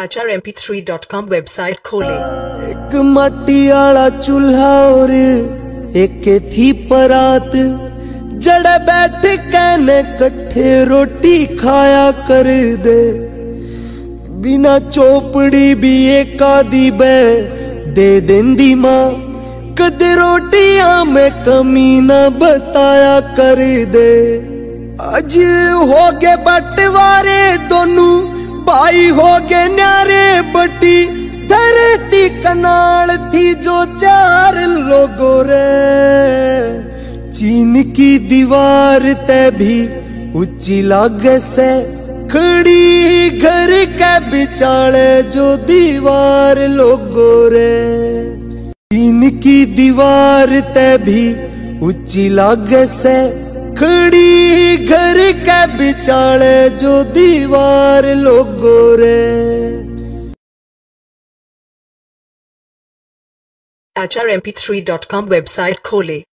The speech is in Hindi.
HRMP3.com वेबसाइट खोले। एक मट्टी आला चूल्हा और एक थी परात, जड़े बैठ कहने कट्ठे रोटी खाया कर दे। बिना चोपड़ी भी एक आधी बे दे देंदी माँ, कद रोटियां में कमी न बताया कर दे। आज हो गए बंटवारे दोनों भाई हो गए न्यारे, बटी धरती कनाल थी जो चार लोगों रे। चीन की दीवार ते भी ऊंची लागे से, खड़ी घर के बिचाले जो दीवार लोगों रे। चीन की दीवार ते भी ऊंची लागे से, खड़ी घर के बिचाले जो दीवार लोगों रे। HRMP3.com वेबसाइट खोले।